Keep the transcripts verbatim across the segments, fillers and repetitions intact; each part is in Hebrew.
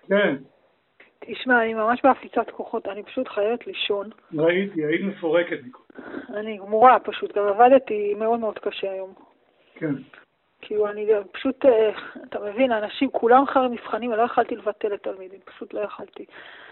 כן. תשמע, אני ממש בהפליצת כוחות, אני פשוט חייבת לישון. ראיתי, היית מפורקת מכל. אני גמורה פשוט, גם עבדתי מאוד מאוד קשה היום. כן. כאילו, אני פשוט, אתה מבין, האנשים, כולם אחרי מבחנים, אני לא יכלתי לבטל את תלמידים, פשוט לא יכלתי.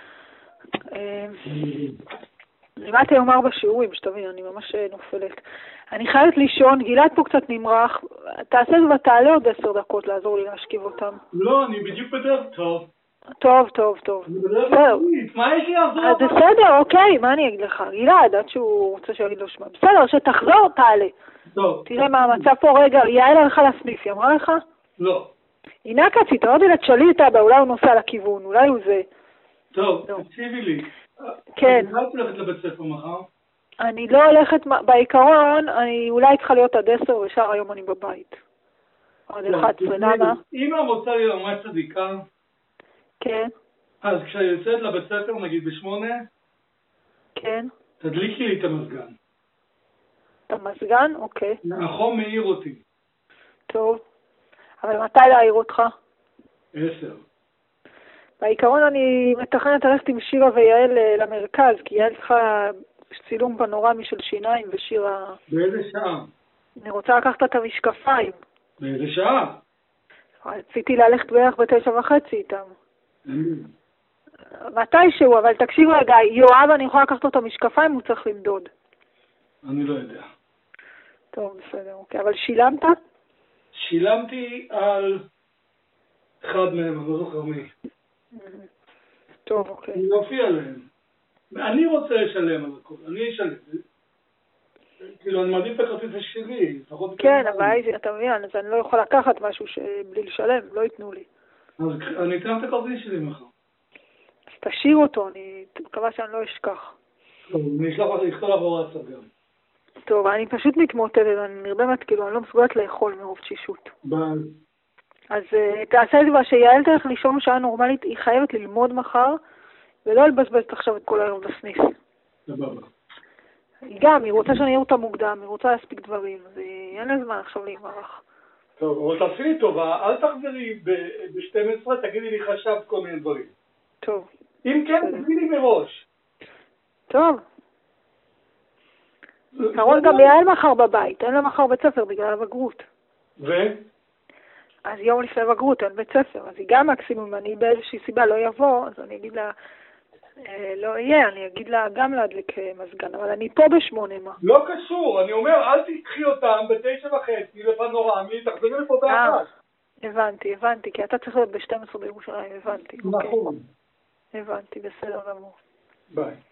לימדתי היום ארבע שיעורים, שתבין, אני ממש נופלת. אני חייבת לישון, גלעד פה קצת נמרח, תעשה זה ותעלה עוד עשר דקות לעזור לי להשכיב אותם. לא, אני בדיוק בדרך טוב. טוב, טוב, טוב. אני בדרך בדרך, מה יש לי לעזור? אז בסדר, אוקיי, מה אני אגיד לך? גלעד, עד שהוא רוצה שיגיד לו שמה. בסדר, שתחזור, תעלה. טוב. תראה מה המצב פה רגע, יעל הלכה לסניף, היא אמרה לך? לא. הנה קצי, תראו לי תשאלי אותה, אולי הוא נוסע לכיוון, אולי הוא זה. טוב, תקשיבי לי. כן. את הולכת ללכת לבית ספר מחר? אני לא הולכת, בעיקרון, אני אולי צריכה להיות עד עשר, ושאר היום אני בבית. עד אחת עשרה, למה? אם אני רוצה להיות ממש צדיקה, כן. אז כשאני יוצאת לבית ספר, נגיד בשמונה, כן. תדליקי לי את המזגן. את המזגן? אוקיי. החום מעיר אותי. טוב. אבל מתי להעיר אותך? עשר. בעיקרון אני מתכנת ללכת עם שירה ויעל למרכז, כי יעל צריכה צילום פנורמי של שיניים ושירה... באיזה שעה? אני רוצה לקחת את המשקפיים. באיזה שעה? רציתי ללכת בערך בתשע וחצי איתם. מתישהו, אבל תקשיב רגע, יואב, אני יכולה לקחת אותו המשקפיים, הוא צריך למדוד. אני לא יודע. טוב, בסדר, אוקיי. אבל שילמת? שילמתי על אחד מהם, אני לא זוכר מי. טוב, אוקיי. אני אופיע עליהם. אני רוצה לשלם על הכל, אני אשלם. כאילו, אני מעדיף את הכרטיס שלי. כן, אבל אתה מבין, אז אני לא יכול לקחת משהו בלי לשלם, לא ייתנו לי. אז אני אתן את הכרטיס שלי מחר. אז תשאיר אותו, אני מקווה שאני לא אשכח. טוב, אני אשלח לך לכתוב עבור עצב גם. טוב, אני פשוט מתמוטטת, אני נרדמת, כאילו, אני לא מסוגלת לאכול מרוב תשישות. ביי. אז תעשה את זה, שיעל תלך לישון שעה נורמלית, היא חייבת ללמוד מחר, ולא לבזבז עכשיו את כל היום בסניף. סבבה. גם, היא רוצה שאני אהיה אותה מוקדם, היא רוצה להספיק דברים, אז אין לה זמן עכשיו להימרח. טוב, אבל תעשי לי טובה, אל תחזרי ב-שתים עשרה, תגידי לי חשבת כל מיני דברים. טוב. אם כן, תגידי לי מראש. טוב. קרון גם יעל מחר בבית, אין לה מחר בית ספר בגלל הבגרות. ו? אז יום לפני בגרות אין בית ספר, אז היא גם מקסימום, אני באיזושהי סיבה לא יבוא, אז אני אגיד לה, אה, לא יהיה, אני אגיד לה גם להדליק מזגן, אבל אני פה בשמונה, מה? לא קשור, אני אומר, אל תקחי אותם בתשע וחצי לפנורמי, תחזרי לפה באחת. הבנתי, הבנתי, כי אתה צריך להיות ב-שתים עשרה בירושלים, הבנתי. נכון. הבנתי, בסדר גמור. ביי.